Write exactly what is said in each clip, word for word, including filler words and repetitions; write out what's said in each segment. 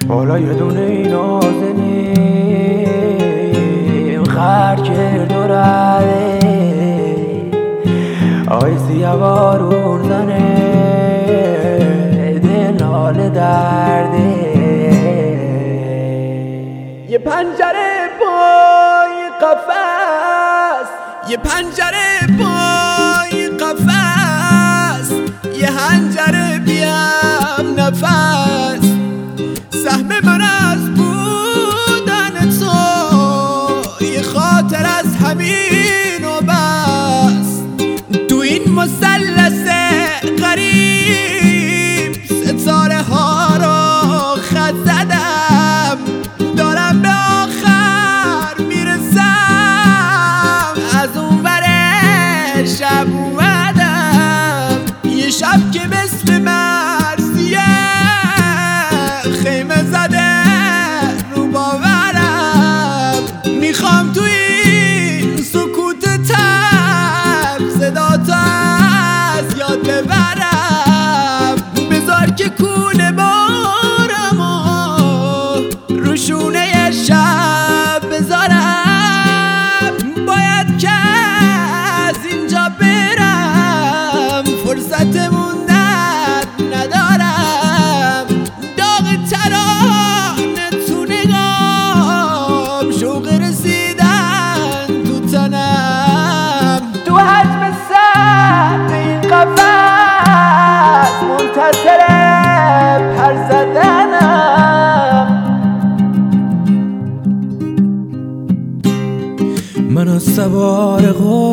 حالا یه دونه این آزنیم خرد کرد و رده آی سیه بارون زنه دل حال درده یه پنجره پای قفس یه پنجره پای قفس یه هنجره بیم نفس سهم من از بودن تو یه خاطر از همین و بس تو این مثلث غریب ستاره ها رو خط زدم دارم به آخر میرسم از اون ور شب اومدم یه شب که مثل مرسیه خیمه زده رو باورم میخوام تو این سکوت تب صدا تا از یاد ببرم بذار که کونه بارم و روشونه شب بذارم باید که از اینجا برم فرصت موندن ندارم داغ ترانه تو نگام شوق رسیدن تو تنم تو حجم سر این قفس منتظر پر زدنم من از سوار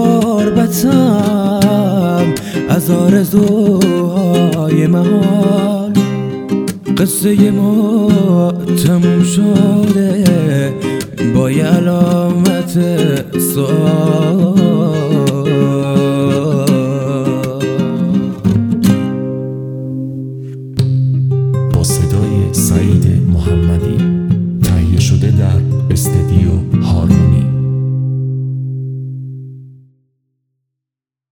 غربتم از آرزوهای محال قصه ما تموم شده با یه علامت سوال با صدای سعید محمدی تهیه شده در استودیو هارمونی.